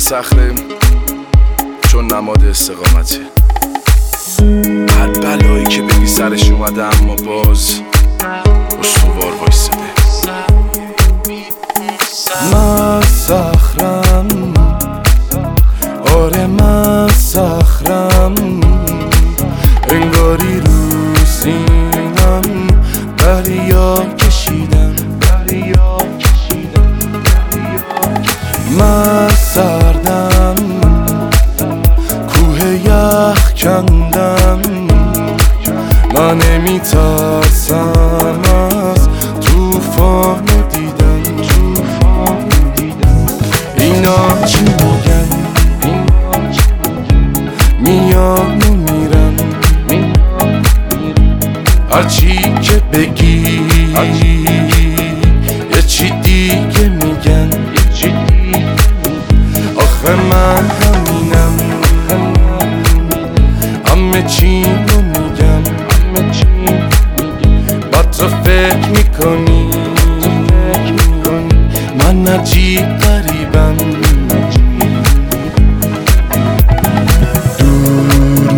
صخره چون نماد استقامتی. هر بلایی که بگی سرش اومده اما باز استوار وایساده. من صخرم، آره من صخرم، انگاری رو سینم دریا کشیدم. من سردم، کوه یخ کندم، من نمیترسم از توفان دیدن. اینا چی میگن؟ میان و میرن، هرچی که بگی یه چی دیگه میگن. آخه من همینم، همه چی رو میگم. بعد تو فکر میکنی من عجیب غریبم. دور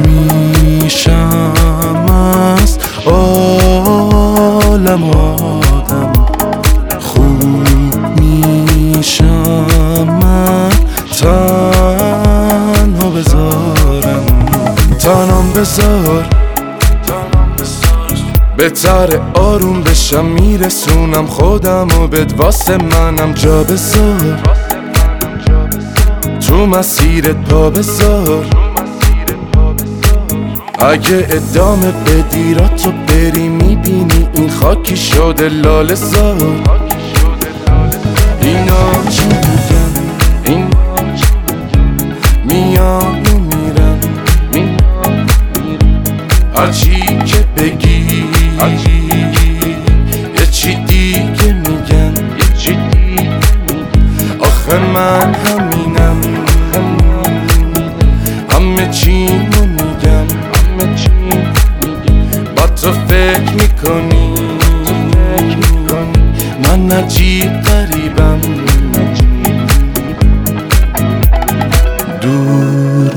میشم از عالم آدم، خوب میشم من تنها بذارم. تنام بذار بهتره آروم بشم، میرسونم خودم و بد واسه منم جا بذار. تو مسیرت پا بذار، اگه ادامه بدی را تو بری میبینی این خاکی شده لاله زار. اینا چی میگن؟ میان و میرن، هرچی که بگی یه چی دیگه میگن. آخه من همینم، همه چی رو میگم. با تو فکر میکنی من عجیب غریبم. دور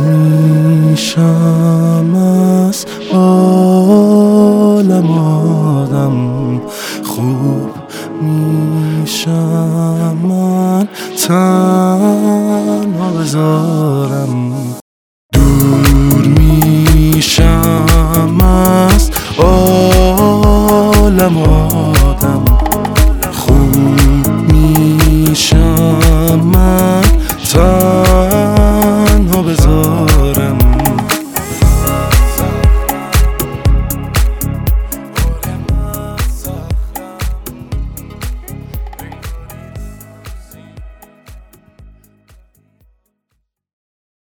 میشم از عالم آدم، خوب میشم من